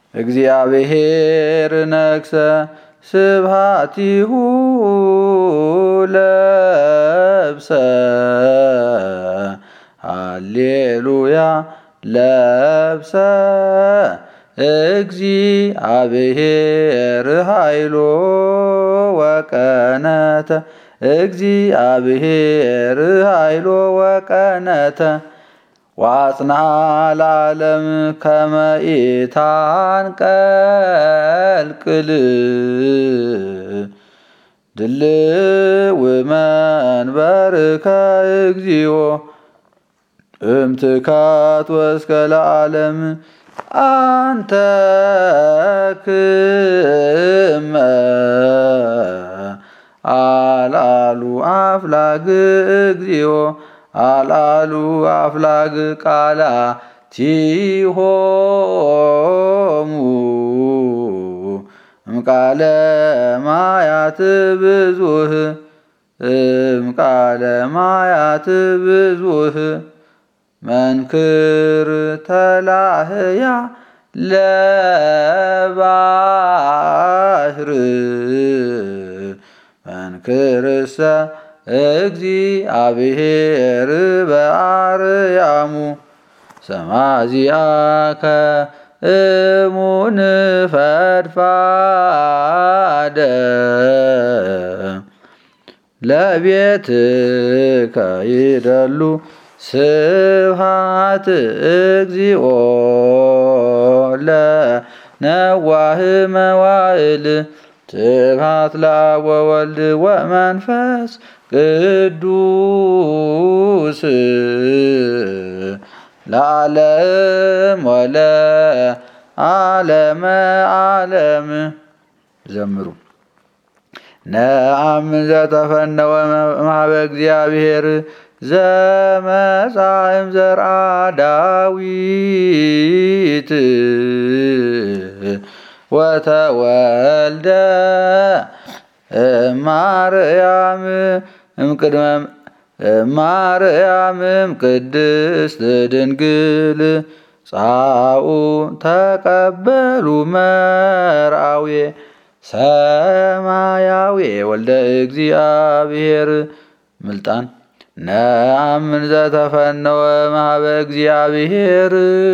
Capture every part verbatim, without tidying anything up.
እግዚአብሔር ነግሰ ስብሐቲሁ ለብሰ ሃሌሉያ ለብሰ እግዚአብሔር ኃይሎ ወቀነተ እግዚአብሔር ኃይሎ ወቀነተ ወአጽንዓ ለዓለም ከመ ኢታንቀልቅል ድልው መንበርከ እግዚኦ እምትካት ወእስከ ለዓለም አንተ ክመ አልዓሉ አፍላግ እግዚኦ አልዓሉ አፍላግ ቃላቲሆሙ እምቃለ ማያት ብዙህ እምቃለ ማያት ብዙህ መንክር ተላህያ ለባህር መንክርሰ እግዚአብሔር በአርያሙ ሰማዚአከ እሙን ፈድፋደ ለቤትከ ይደሉ ስብሐት እግዚኦ ለነዋህ መዋዕል ስብሐት ለአብ ወወልድ ወመንፈስ ቅዱስ ለዓለም ወለዓለመ ዓለም። ዘምሩ ነአምን ዘተፈነወ እምኀበ እግዚአብሔር ዘመጽአ እምዘርአ ዳዊት ወተወልደ እማርያም እምቅድመ እማርያም እምቅድስት ድንግል ጻኡ ተቀበሉ መርአዌ ሰማያዊ ወልደ እግዚአብሔር ምልጣን ነአምን ዘተፈነወ እምኀበ እግዚአብሔር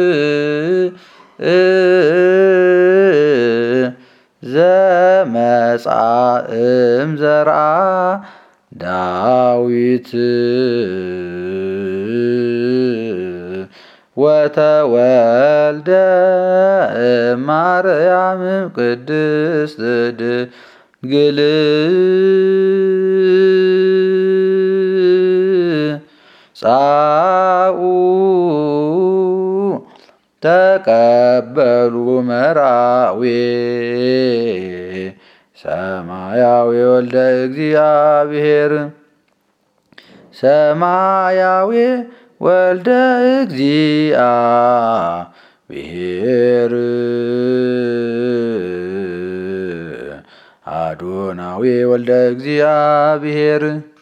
ዘመጽአ እምዘርአ ዳዊት ወተወልደ እማርያም ቅድስት ድንግል ጻኡ ተቀበሉ መርአዌ ሰማያዊ ወልደ እግዚአብሔር ሰማያዊ ወልደ እግዚአብሔር አዶናዊ ወልደ እግዚአብሔር